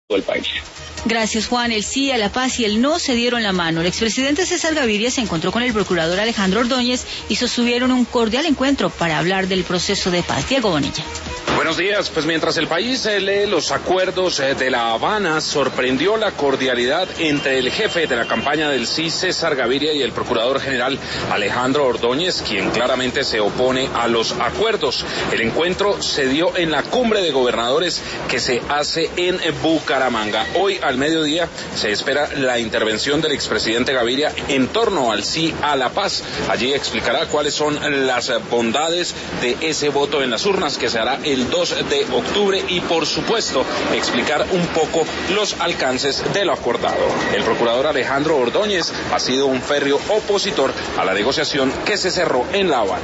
el país. Gracias, Juan. El sí a la paz y el no se dieron la mano. El expresidente César Gaviria se encontró con el procurador Alejandro Ordóñez y sostuvieron un cordial encuentro para hablar del proceso de paz. Diego Bonilla. Buenos días. Pues mientras el país lee los acuerdos de La Habana, sorprendió la cordialidad entre el jefe de la campaña del sí, César Gaviria, y el procurador general Alejandro Ordóñez, quien claramente se opone a los acuerdos. El encuentro se dio en la cumbre de gobernadores que se hace en Bucaramanga. Hoy al mediodía se espera la intervención del expresidente Gaviria en torno al sí a la paz. Allí explicará cuáles son las bondades de ese voto en las urnas que se hará el 2 de octubre y, por supuesto, explicar un poco los alcances de lo acordado. El procurador Alejandro Ordóñez ha sido un férreo opositor a la negociación que se cerró en La Habana.